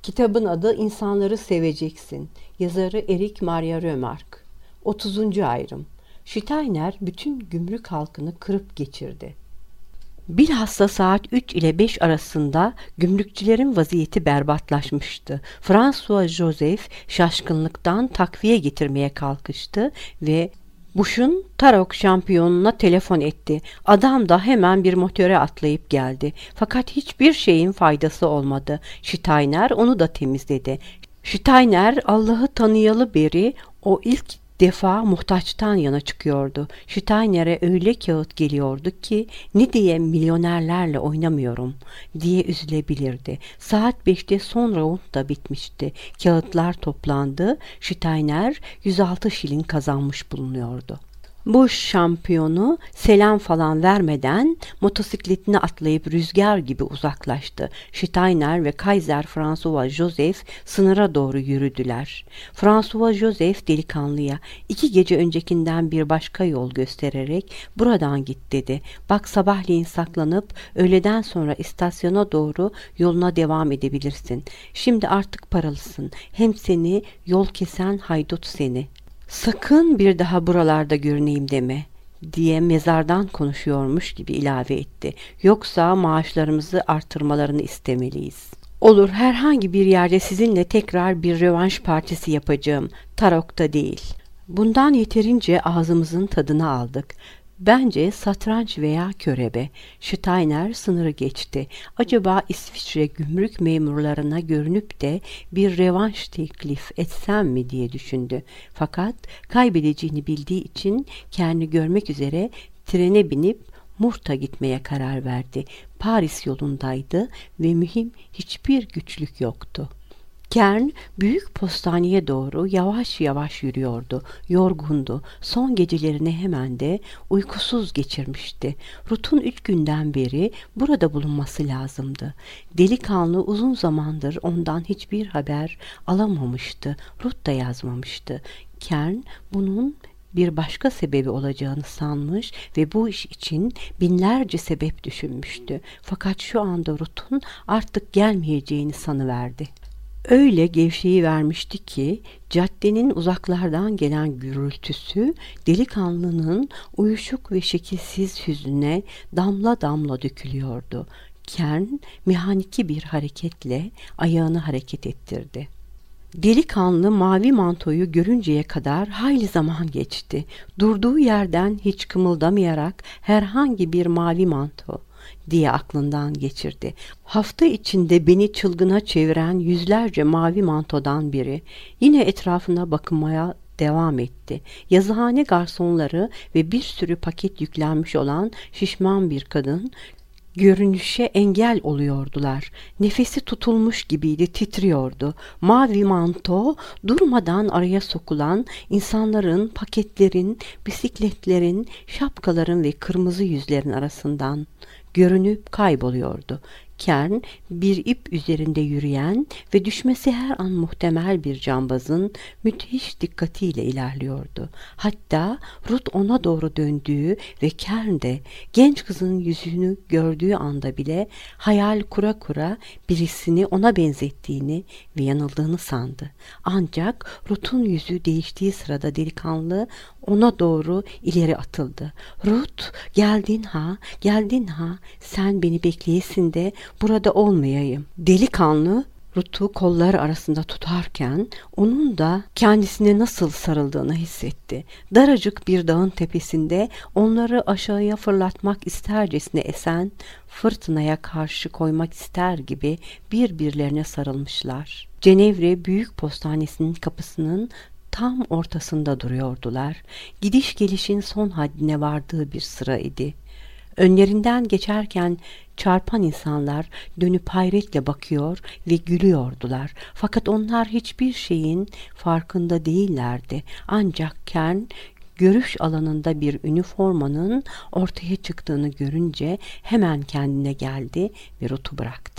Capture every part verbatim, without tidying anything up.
Kitabın adı İnsanları Seveceksin. Yazarı Eric Maria Remarque. otuzuncu ayrım. Steiner bütün gümrük halkını kırıp geçirdi. Bilhassa saat üç ile beş arasında gümrükçülerin vaziyeti berbatlaşmıştı. François Joseph şaşkınlıktan takviye getirmeye kalkıştı ve Bush'un Tarok şampiyonuna telefon etti. Adam da hemen bir motöre atlayıp geldi. Fakat hiçbir şeyin faydası olmadı. Steiner onu da temizledi. Steiner Allah'ı tanıyalı beri o ilk defa muhtaçtan yana çıkıyordu. Steiner'e öyle kağıt geliyordu ki ne diye milyonerlerle oynamıyorum diye üzülebilirdi. Saat beşte son round da bitmişti. Kağıtlar toplandı. Steiner yüz altı şilin kazanmış bulunuyordu. Bush şampiyonu selam falan vermeden motosikletine atlayıp rüzgar gibi uzaklaştı. Steiner ve Kaiser François Joseph sınıra doğru yürüdüler. François Joseph delikanlıya iki gece öncekinden bir başka yol göstererek buradan git dedi. Bak sabahleyin saklanıp öğleden sonra istasyona doğru yoluna devam edebilirsin. Şimdi artık paralısın. Hem seni yol kesen haydut seni. Sakın bir daha buralarda görüneyim deme diye mezardan konuşuyormuş gibi ilave etti. Yoksa maaşlarımızı artırmalarını istemeliyiz. Olur, herhangi bir yerde sizinle tekrar bir rövanş partisi yapacağım. Tarok'ta değil. Bundan yeterince ağzımızın tadını aldık. Bence satranç veya körebe. Steiner sınırı geçti. Acaba İsviçre gümrük memurlarına görünüp de bir revanş teklif etsem mi diye düşündü. Fakat kaybedeceğini bildiği için kendi görmek üzere trene binip Murt'a gitmeye karar verdi. Paris yolundaydı ve mühim hiçbir güçlük yoktu. Kern büyük postaneye doğru yavaş yavaş yürüyordu. Yorgundu. Son gecelerini hemen de uykusuz geçirmişti. Ruth'un üç günden beri burada bulunması lazımdı. Delikanlı uzun zamandır ondan hiçbir haber alamamıştı. Ruth da yazmamıştı. Kern bunun bir başka sebebi olacağını sanmış ve bu iş için binlerce sebep düşünmüştü. Fakat şu anda Ruth'un artık gelmeyeceğini sanıverdi. Öyle gevşeyi vermişti ki caddenin uzaklardan gelen gürültüsü delikanlının uyuşuk ve şekilsiz yüzüne damla damla dökülüyordu. Kern mehaniki bir hareketle ayağını hareket ettirdi. Delikanlı mavi mantoyu görünceye kadar hayli zaman geçti. Durduğu yerden hiç kımıldamayarak herhangi bir mavi manto diye aklından geçirdi. Hafta içinde beni çılgına çeviren yüzlerce mavi mantodan biri. Yine etrafına bakınmaya devam etti. Yazıhane garsonları ve bir sürü paket yüklenmiş olan şişman bir kadın görünüşe engel oluyordular. Nefesi tutulmuş gibiydi, titriyordu. Mavi manto durmadan araya sokulan insanların, paketlerin, bisikletlerin, şapkaların ve kırmızı yüzlerin arasından görünüp kayboluyordu. Kern bir ip üzerinde yürüyen ve düşmesi her an muhtemel bir cambazın müthiş dikkatiyle ilerliyordu. Hatta Ruth ona doğru döndüğü ve Kern de genç kızın yüzünü gördüğü anda bile hayal kura kura birisini ona benzettiğini ve yanıldığını sandı. Ancak Ruth'un yüzü değiştiği sırada delikanlı ona doğru ileri atıldı. Ruth, geldin ha, geldin ha, sen beni bekleyesin de burada olmayayım. Delikanlı Ruth'u kolları arasında tutarken onun da kendisine nasıl sarıldığını hissetti. Daracık bir dağın tepesinde onları aşağıya fırlatmak istercesine esen fırtınaya karşı koymak ister gibi birbirlerine sarılmışlar. Cenevre Büyük Postanesi'nin kapısının tam ortasında duruyordular. Gidiş gelişin son haddine vardığı bir sıra idi. Önlerinden geçerken çarpan insanlar dönüp hayretle bakıyor ve gülüyordular. Fakat onlar hiçbir şeyin farkında değillerdi. Ancak Kern görüş alanında bir üniformanın ortaya çıktığını görünce hemen kendine geldi ve Ruth'u bıraktı.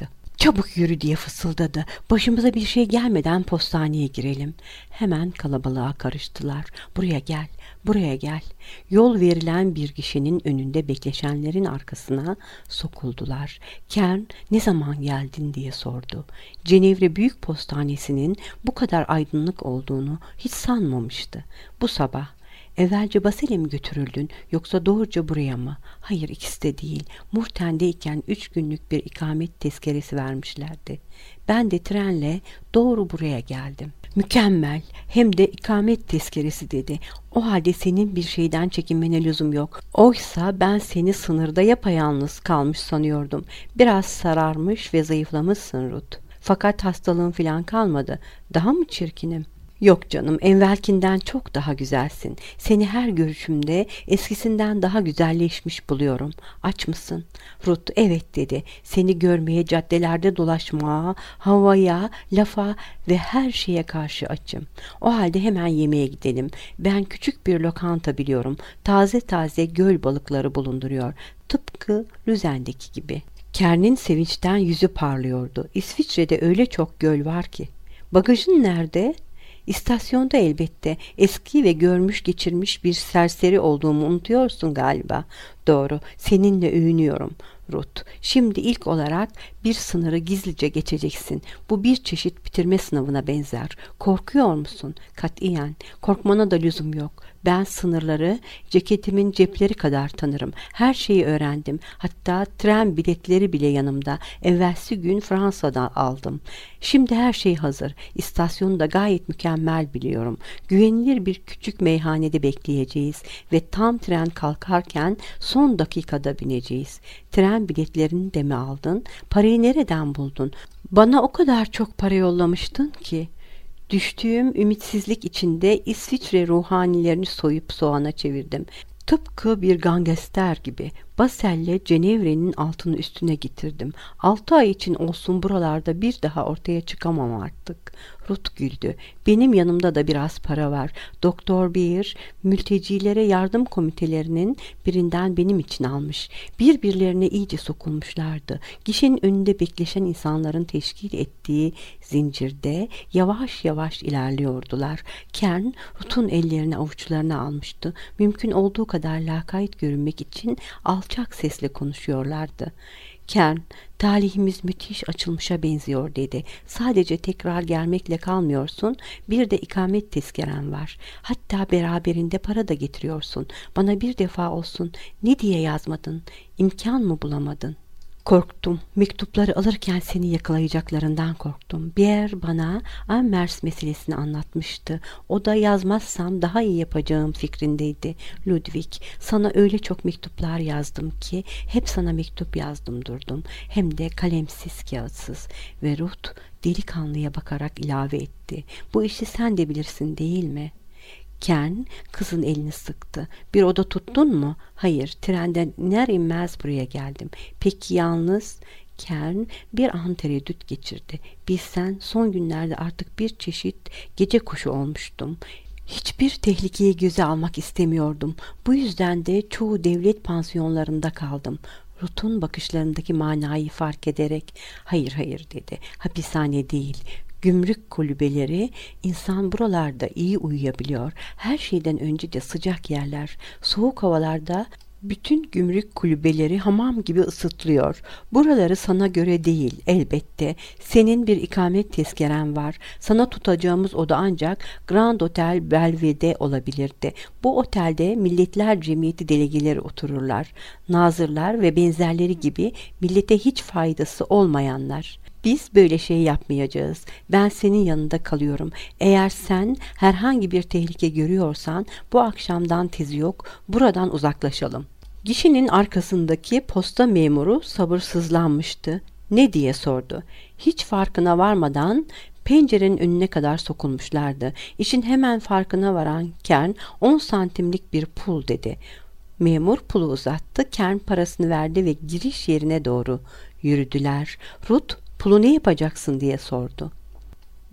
Çabuk yürü diye fısıldadı. Başımıza bir şey gelmeden postaneye girelim. Hemen kalabalığa karıştılar. Buraya gel, buraya gel. Yol verilen bir gişenin önünde bekleşenlerin arkasına sokuldular. Kern ne zaman geldin diye sordu. Cenevre Büyük Postanesi'nin bu kadar aydınlık olduğunu hiç sanmamıştı. Bu sabah. Evvelce Basel'e mi götürüldün yoksa doğruca buraya mı? Hayır, ikisi de değil. Murten'deyken üç günlük bir ikamet tezkeresi vermişlerdi. Ben de trenle doğru buraya geldim. Mükemmel, hem de ikamet tezkeresi dedi. O halde senin bir şeyden çekinmene lüzum yok. Oysa ben seni sınırda yapayalnız kalmış sanıyordum. Biraz sararmış ve zayıflamışsın Ruth. Fakat hastalığın filan kalmadı. Daha mı çirkinim? Yok canım, evvelkinden çok daha güzelsin. Seni her görüşümde eskisinden daha güzelleşmiş buluyorum. Aç mısın? Ruth evet dedi. Seni görmeye, caddelerde dolaşmaya, havaya, lafa ve her şeye karşı açım. O halde hemen yemeğe gidelim. Ben küçük bir lokanta biliyorum. Taze taze göl balıkları bulunduruyor. Tıpkı Lüzen'deki gibi. Kern'in sevinçten yüzü parlıyordu. İsviçre'de öyle çok göl var ki. Bagajın nerede? İstasyonda elbette. Eski ve görmüş geçirmiş bir serseri olduğumu unutuyorsun galiba. Doğru, seninle övünüyorum Ruth. Şimdi ilk olarak bir sınırı gizlice geçeceksin. Bu bir çeşit bitirme sınavına benzer. Korkuyor musun? Katiyen. Korkmana da lüzum yok. Ben sınırları ceketimin cepleri kadar tanırım. Her şeyi öğrendim. Hatta tren biletleri bile yanımda. Evvelsi gün Fransa'dan aldım. Şimdi her şey hazır. İstasyonu da gayet mükemmel biliyorum. Güvenilir bir küçük meyhanede bekleyeceğiz ve tam tren kalkarken son dakikada bineceğiz. Tren biletlerini de mi aldın? Parayı nereden buldun? Bana o kadar çok para yollamıştın ki. Düştüğüm ümitsizlik içinde İsviçre ruhanilerini soyup soğana çevirdim. Tıpkı bir gangster gibi. Basel'le Cenevre'nin altını üstüne getirdim. Altı ay için olsun buralarda bir daha ortaya çıkamam artık. Ruth güldü. Benim yanımda da biraz para var. Doktor Beer, mültecilere yardım komitelerinin birinden benim için almış. Birbirlerine iyice sokulmuşlardı. Gişenin önünde bekleşen insanların teşkil ettiği zincirde yavaş yavaş ilerliyordular. Kern, Ruth'un ellerini avuçlarına almıştı. Mümkün olduğu kadar lakayt görünmek için alçak sesle konuşuyorlardı. Kern, talihimiz müthiş açılmışa benziyor dedi. Sadece tekrar gelmekle kalmıyorsun, bir de ikamet tezkeren var. Hatta beraberinde para da getiriyorsun. Bana bir defa olsun ne diye yazmadın? İmkan mı bulamadın? Korktum. Mektupları alırken seni yakalayacaklarından korktum. Pierre bana Anmers meselesini anlatmıştı. O da yazmazsam daha iyi yapacağım fikrindeydi. Ludwig, sana öyle çok mektuplar yazdım ki hep sana mektup yazdım durdum. Hem de kalemsiz, kağıtsız. Ve Ruth delikanlıya bakarak ilave etti. Bu işi sen de bilirsin değil mi? Kern kızın elini sıktı. Bir oda tuttun mu? Hayır, trenden iner inmez buraya geldim. Peki yalnız? Kern bir an tereddüt geçirdi. Bilsen son günlerde artık bir çeşit gece kuşu olmuştum. Hiçbir tehlikeyi göze almak istemiyordum. Bu yüzden de çoğu devlet pansiyonlarında kaldım. Ruth'un bakışlarındaki manayı fark ederek hayır hayır dedi. Hapishane değil. Gümrük kulübeleri, insan buralarda iyi uyuyabiliyor. Her şeyden önce de sıcak yerler. Soğuk havalarda bütün gümrük kulübeleri hamam gibi ısıtlıyor. Buraları sana göre değil elbette. Senin bir ikamet tezkeren var. Sana tutacağımız oda ancak Grand Hotel Belvedere olabilirdi. Bu otelde Milletler Cemiyeti delegeleri otururlar. Nazırlar ve benzerleri gibi millete hiç faydası olmayanlar. Biz böyle şey yapmayacağız. Ben senin yanında kalıyorum. Eğer sen herhangi bir tehlike görüyorsan bu akşamdan tezi yok. Buradan uzaklaşalım. Gişenin arkasındaki posta memuru sabırsızlanmıştı. Ne diye sordu. Hiç farkına varmadan pencerenin önüne kadar sokulmuşlardı. İşin hemen farkına varan Kern on santimlik bir pul dedi. Memur pulu uzattı. Kern parasını verdi ve giriş yerine doğru yürüdüler. Ruth, pulu ne yapacaksın diye sordu.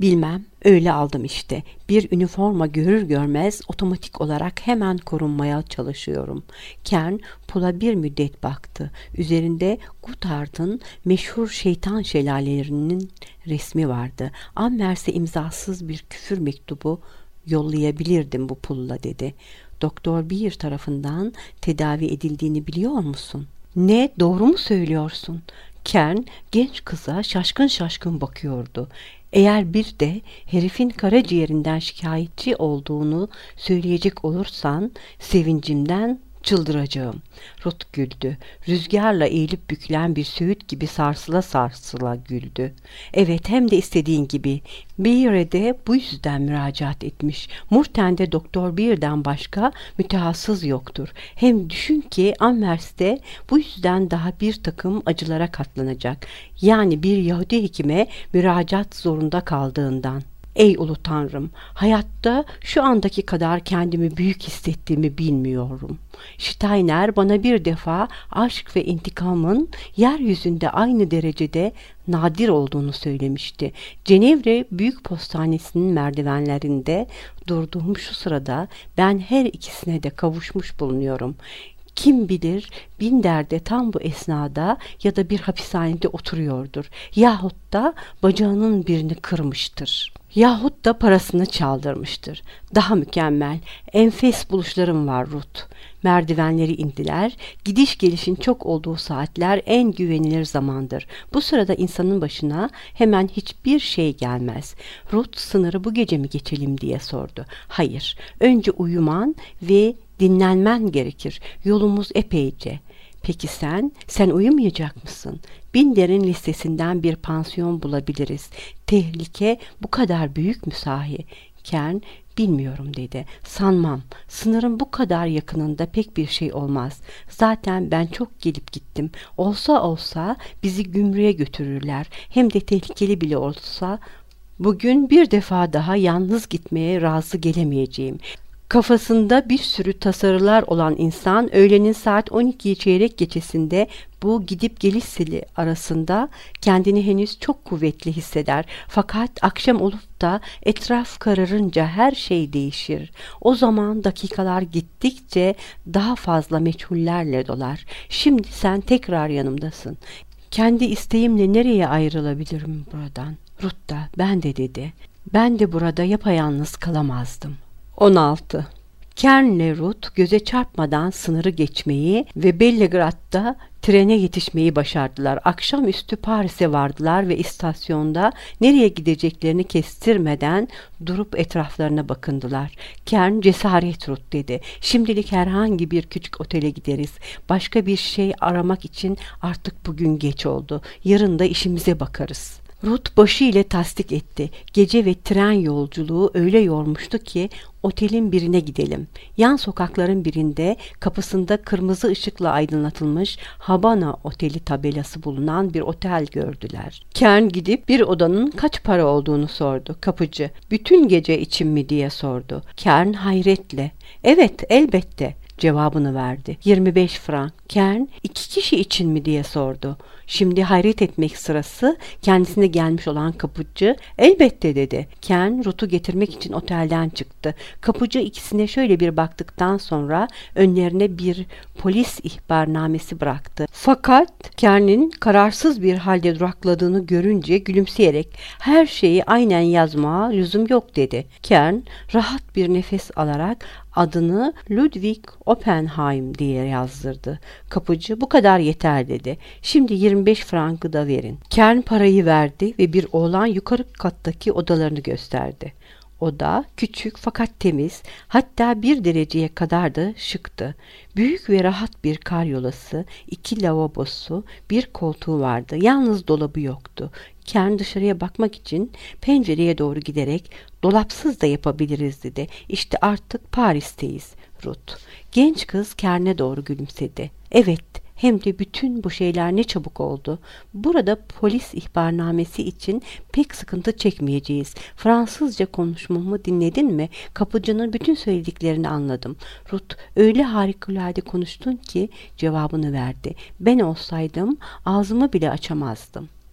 Bilmem, öyle aldım işte. Bir üniforma görür görmez otomatik olarak hemen korunmaya çalışıyorum. Kern pula bir müddet baktı. Üzerinde Gotthard'ın meşhur şeytan şelalelerinin resmi vardı. Ammers'e imzasız bir küfür mektubu yollayabilirdim bu pulla dedi. Doktor Beer tarafından tedavi edildiğini biliyor musun? Ne, doğru mu söylüyorsun? Kern genç kıza şaşkın şaşkın bakıyordu. Eğer bir de herifin karaciğerinden şikayetçi olduğunu söyleyecek olursan sevincimden çıldıracağım. Ruth güldü. Rüzgarla eğilip bükülen bir söğüt gibi sarsıla sarsıla güldü. Evet, hem de istediğin gibi. Beer'e de bu yüzden müracaat etmiş. Murten'de Doktor Beer'den başka mütehassıs yoktur. Hem düşün ki Ammers'te bu yüzden daha bir takım acılara katlanacak. Yani bir Yahudi hekime müracaat zorunda kaldığından. Ey ulu tanrım, hayatta şu andaki kadar kendimi büyük hissettiğimi bilmiyorum. Steiner bana bir defa aşk ve intikamın yeryüzünde aynı derecede nadir olduğunu söylemişti. Cenevre Büyük Postanesi'nin merdivenlerinde durduğum şu sırada ben her ikisine de kavuşmuş bulunuyorum. Kim bilir Binder de tam bu esnada ya da bir hapishanede oturuyordur. Yahut da bacağının birini kırmıştır. Yahut da parasını çaldırmıştır. Daha mükemmel, enfes buluşlarım var Ruth. Merdivenleri indiler. Gidiş gelişin çok olduğu saatler en güvenilir zamandır. Bu sırada insanın başına hemen hiçbir şey gelmez. Ruth sınırı bu gece mi geçelim diye sordu. Hayır, önce uyuman ve dinlenmen gerekir. Yolumuz epeyce. Peki sen, sen uyumayacak mısın? Binder'in listesinden bir pansiyon bulabiliriz. Tehlike bu kadar büyük mü sahi? Kern, bilmiyorum dedi. Sanmam. Sınırın bu kadar yakınında pek bir şey olmaz. Zaten ben çok gelip gittim. Olsa olsa bizi gümrüğe götürürler. Hem de tehlikeli bile olsa bugün bir defa daha yalnız gitmeye razı gelemeyeceğim. Kafasında bir sürü tasarılar olan insan öğlenin saat on ikiyi çeyrek geçesinde bu gidip geliş seli arasında kendini henüz çok kuvvetli hisseder. Fakat akşam olup da etraf kararınca her şey değişir. O zaman dakikalar gittikçe daha fazla meçhullerle dolar. Şimdi sen tekrar yanımdasın. Kendi isteğimle nereye ayrılabilirim buradan? Ruth da, ben de dedi. Ben de burada yapayalnız kalamazdım. on altı. Kern'le Ruth göze çarpmadan sınırı geçmeyi ve Bellegrad'da trene yetişmeyi başardılar. Akşamüstü Paris'e vardılar ve istasyonda nereye gideceklerini kestirmeden durup etraflarına bakındılar. Kern, cesaret Ruth dedi. Şimdilik herhangi bir küçük otele gideriz. Başka bir şey aramak için artık bugün geç oldu. Yarın da işimize bakarız. Ruth başı ile tasdik etti. Gece ve tren yolculuğu öyle yormuştu ki otelin birine gidelim. Yan sokakların birinde kapısında kırmızı ışıkla aydınlatılmış Habana Oteli tabelası bulunan bir otel gördüler. Kern gidip bir odanın kaç para olduğunu sordu. Kapıcı, bütün gece için mi diye sordu. Kern hayretle, evet elbette cevabını verdi. yirmi beş frank. Kern, iki kişi için mi diye sordu. Şimdi hayret etmek sırası kendisine gelmiş olan kapıcı elbette dedi. Kern Ruth'u getirmek için otelden çıktı. Kapıcı ikisine şöyle bir baktıktan sonra önlerine bir polis ihbarnamesi bıraktı. Fakat Kern'in kararsız bir halde durakladığını görünce gülümseyerek her şeyi aynen yazmaya lüzum yok dedi. Kern rahat bir nefes alarak adını Ludwig Oppenheim diye yazdırdı. Kapıcı bu kadar yeter dedi. Şimdi yirmi beş frankı da verin. Kern parayı verdi ve bir oğlan yukarı kattaki odalarını gösterdi. Oda küçük fakat temiz, hatta bir dereceye kadar da şıktı. Büyük ve rahat bir karyolası, iki lavabosu, bir koltuğu vardı. Yalnız dolabı yoktu. Kern dışarıya bakmak için pencereye doğru giderek dolapsız da yapabiliriz dedi. İşte artık Paris'teyiz Ruth. Genç kız Kern'e doğru gülümsedi. Evet, hem de bütün bu şeyler ne çabuk oldu. Burada polis ihbarnamesi için pek sıkıntı çekmeyeceğiz. Fransızca konuşmamı dinledin mi? Kapıcının bütün söylediklerini anladım. Ruth, öyle harikulade konuştun ki cevabını verdi. Ben olsaydım ağzımı bile açamazdım.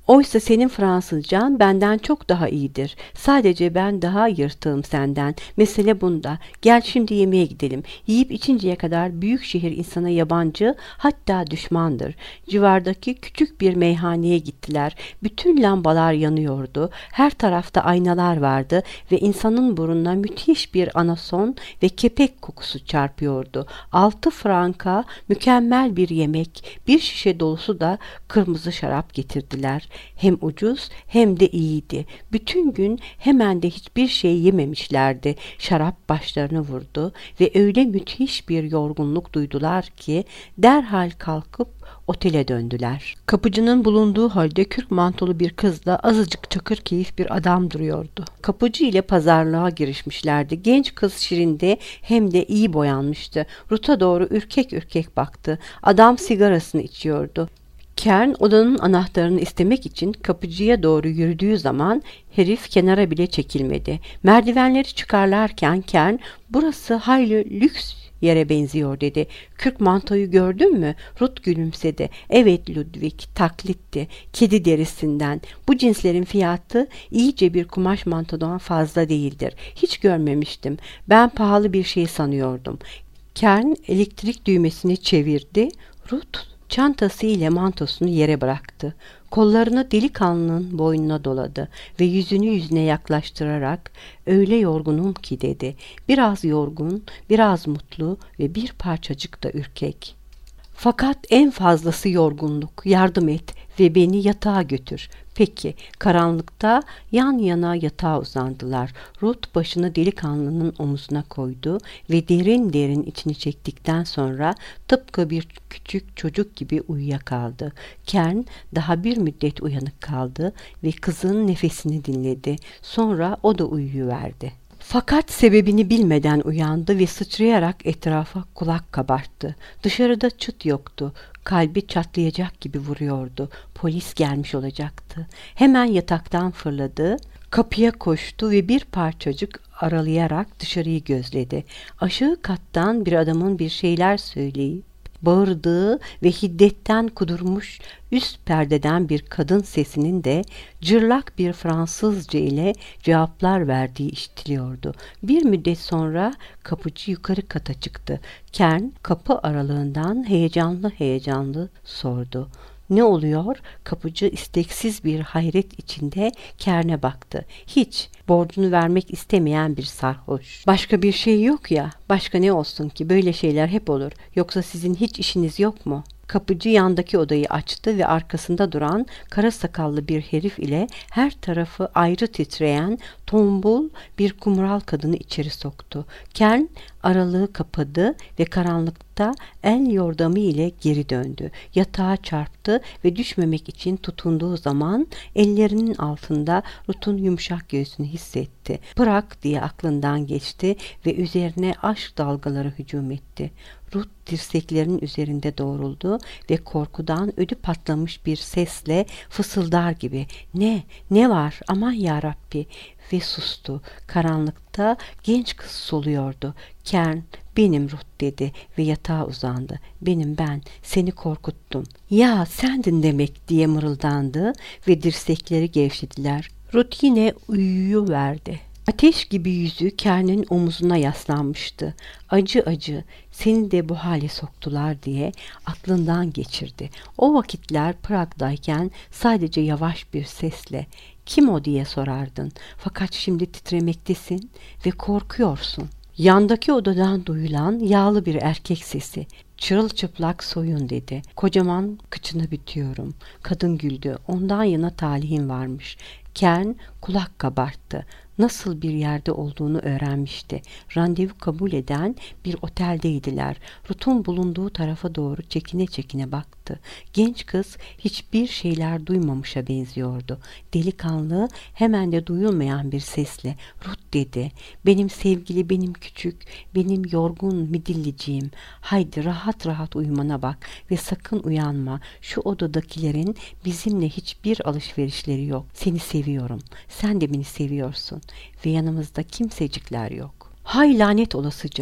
Oysa senin Fransızcan benden çok daha iyidir. Sadece ben daha yırtığım senden. Mesele bunda. Gel şimdi yemeğe gidelim. Yiyip içinceye kadar büyük şehir insana yabancı, hatta düşmandır. Civardaki küçük bir meyhaneye gittiler. Bütün lambalar yanıyordu. Her tarafta aynalar vardı ve insanın burnuna müthiş bir anason ve kepek kokusu çarpıyordu. Altı franka mükemmel bir yemek, bir şişe dolusu da kırmızı şarap getirdiler. Hem ucuz hem de iyiydi. Bütün gün hemen de hiçbir şey yememişlerdi. Şarap başlarını vurdu ve öyle müthiş bir yorgunluk duydular ki derhal kalkıp otele döndüler. Kapıcının bulunduğu halde kürk mantolu bir kızla azıcık çakır keyif bir adam duruyordu. Kapıcı ile pazarlığa girişmişlerdi. Genç kız şirinde hem de iyi boyanmıştı. Ruth'a doğru ürkek ürkek baktı. Adam sigarasını içiyordu. Kern odanın anahtarını istemek için kapıcıya doğru yürüdüğü zaman herif kenara bile çekilmedi. Merdivenleri çıkarlarken Kern, "Burası hayli lüks yere benziyor," dedi. "Kürk mantoyu gördün mü?" Ruth gülümsedi. "Evet Ludwig, taklitti. Kedi derisinden. Bu cinslerin fiyatı iyice bir kumaş mantodan fazla değildir. Hiç görmemiştim. Ben pahalı bir şey sanıyordum." Kern elektrik düğmesini çevirdi. Ruth çantası ile mantosunu yere bıraktı. Kollarını delikanlının boynuna doladı ve yüzünü yüzüne yaklaştırarak "Öyle yorgunum ki," dedi. Biraz yorgun, biraz mutlu ve bir parçacık da ürkek. "Fakat en fazlası yorgunluk. Yardım et ve beni yatağa götür." "Peki." Karanlıkta yan yana yatağa uzandılar. Ruth başını delikanlının omuzuna koydu ve derin derin içini çektikten sonra tıpkı bir küçük çocuk gibi uyuyakaldı. Kern daha bir müddet uyanık kaldı ve kızın nefesini dinledi. Sonra o da uyuyuverdi. Fakat sebebini bilmeden uyandı ve sıçrayarak etrafa kulak kabarttı. Dışarıda çıt yoktu. Kalbi çatlayacak gibi vuruyordu. Polis gelmiş olacaktı. Hemen yataktan fırladı, kapıya koştu ve bir parçacık aralayarak dışarıyı gözledi. Aşağı kattan bir adamın bir şeyler söyleyip bağırdığı ve hiddetten kudurmuş üst perdeden bir kadın sesinin de cırlak bir Fransızca ile cevaplar verdiği işitiliyordu. Bir müddet sonra kapıcı yukarı kata çıktı. Kern kapı aralığından heyecanlı heyecanlı sordu. "Ne oluyor?" Kapıcı isteksiz bir hayret içinde Kern'e baktı. "Hiç. Borcunu vermek istemeyen bir sarhoş." "Başka bir şey yok ya." "Başka ne olsun ki? Böyle şeyler hep olur. Yoksa sizin hiç işiniz yok mu?" Kapıcı yandaki odayı açtı ve arkasında duran kara sakallı bir herif ile her tarafı ayrı titreyen tombul bir kumral kadını içeri soktu. Kern aralığı kapadı ve karanlıkta el yordamı ile geri döndü. Yatağa çarptı ve düşmemek için tutunduğu zaman ellerinin altında Ruth'un yumuşak göğsünü hissetti. "Bırak," diye aklından geçti ve üzerine aşk dalgaları hücum etti. Ruth dirseklerinin üzerinde doğruldu ve korkudan ödü patlamış bir sesle fısıldar gibi "Ne? Ne var? Aman yarabbi!" ve sustu. Karanlıkta genç kız soluyordu. Kern, "Benim Ruth," dedi ve yatağa uzandı. "Benim ben. Seni korkuttum." "Ya sendin demek," diye mırıldandı ve dirsekleri gevşediler. Ruth yine uyuyuverdi. Ateş gibi yüzü Kern'in omuzuna yaslanmıştı. Acı acı, "Seni de bu hale soktular," diye aklından geçirdi. O vakitler Prag'dayken sadece yavaş bir sesle "Kim o?" diye sorardın. Fakat şimdi titremektesin ve korkuyorsun. Yandaki odadan duyulan yağlı bir erkek sesi. "Çırılçıplak soyun," dedi. "Kocaman kıçını bitiyorum." Kadın güldü. Ondan yana talihim varmış. Kern kulak kabarttı. Nasıl bir yerde olduğunu öğrenmişti. Randevu kabul eden bir oteldeydiler. Ruth'un bulunduğu tarafa doğru çekine çekine baktı. Genç kız hiçbir şeyler duymamışa benziyordu. Delikanlı hemen de duyulmayan bir sesle "Ruth," dedi. "Benim sevgili, benim küçük, benim yorgun midilliciğim. Haydi rahat rahat uyumana bak ve sakın uyanma. Şu odadakilerin bizimle hiçbir alışverişleri yok. Seni seviyorum. Sen de beni seviyorsun. Ve yanımızda kimsecikler yok." "Hay lanet olasıca!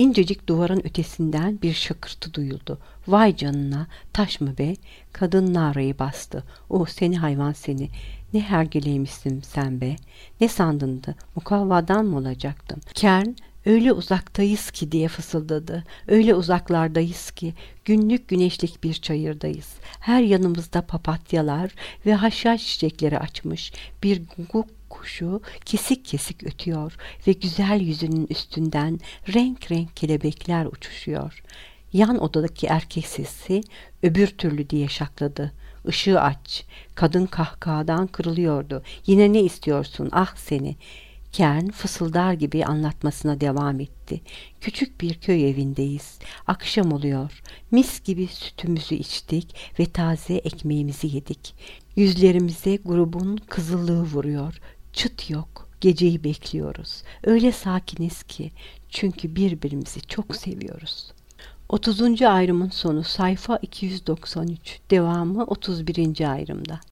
İncecik duvarın ötesinden bir şakırtı duyuldu. Vay canına, taş mı be? Kadın narayı bastı. Oh seni hayvan seni. Ne hergeleymişsin sen be. Ne sandındı? Mukavvadan mı olacaktın? Kern, öyle uzaktayız ki diye fısıldadı. Öyle uzaklardayız ki günlük güneşlik bir çayırdayız. Her yanımızda papatyalar ve haşhaş çiçekleri açmış. Bir guguk kuşu kesik kesik ötüyor ve güzel yüzünün üstünden renk renk kelebekler uçuşuyor. Yan odadaki erkek sesi öbür türlü diye şakladı. Işığı aç. Kadın kahkahadan kırılıyordu. Yine ne istiyorsun? Ah seni. Kern fısıldar gibi anlatmasına devam etti. Küçük bir köy evindeyiz. Akşam oluyor. Mis gibi sütümüzü içtik ve taze ekmeğimizi yedik. Yüzlerimize grubun kızıllığı vuruyor. Çıt yok. Geceyi bekliyoruz. Öyle sakiniz ki çünkü birbirimizi çok seviyoruz. otuzuncu ayrımın sonu sayfa iki yüz doksan üç. Devamı otuz birinci ayrımda.